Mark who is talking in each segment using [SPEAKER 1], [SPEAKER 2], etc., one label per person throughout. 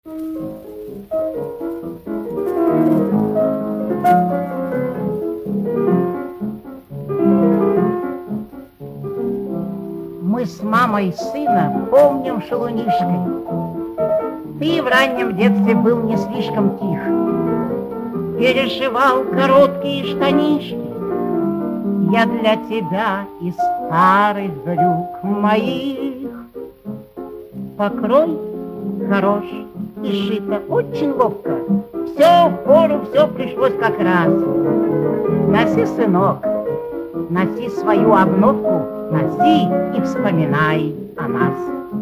[SPEAKER 1] Мы с мамой сына помним шалунишкой. Ты в раннем детстве был не слишком тих. Перешивал короткие штанишки. Я для тебя из старых брюк моих. Покрой хорош и шито очень ловко. Все в пору, все пришлось как раз. Носи, сынок, носи свою обновку, носи и вспоминай о нас.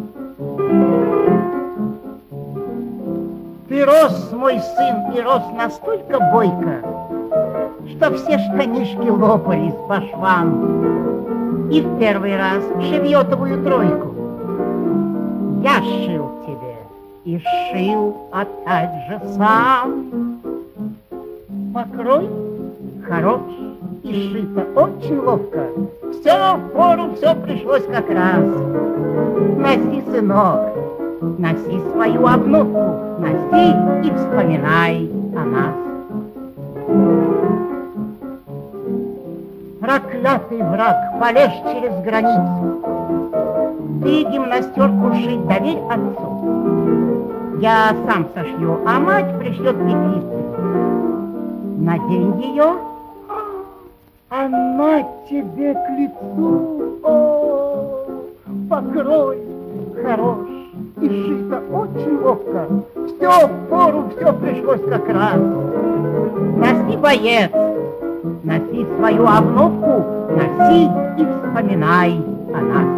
[SPEAKER 1] Ты рос, мой сын, и рос настолько бойко, что все штанишки лопались по швам. И в первый раз шевьетовую тройку я сшил тебе и сшил опять же сам. Покрой хорош и шито очень ловко. Все в пору, все пришлось как раз. Носи, сынок, носи свою обновку, носи и вспоминай о нас. Проклятый враг, полез через границу. Ты гимнастерку шить доверь отцу. Я сам сошью, а мать пришлет петлицу. Надень ее, она тебе к лицу. О, покрой хорош и шито очень ловко. Все в пору, все пришлось как раз. Носи, боец, носи свою обновку, носи и вспоминай о нас.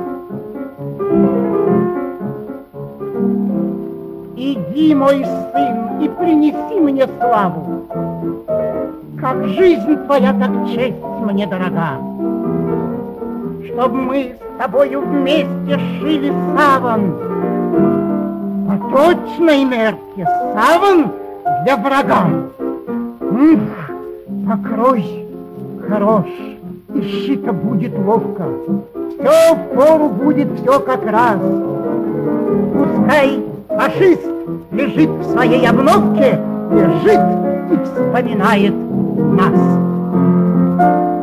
[SPEAKER 1] Иди, мой сын, и принеси мне славу. Как жизнь твоя, так честь мне дорога. Чтоб мы с тобою вместе шили саван. По точной мерке саван для врага. Покрой хорош, и шито будет ловко. Все в пору будет, все как раз. Пускай фашист лежит в своей обновке, лежит и вспоминает нас.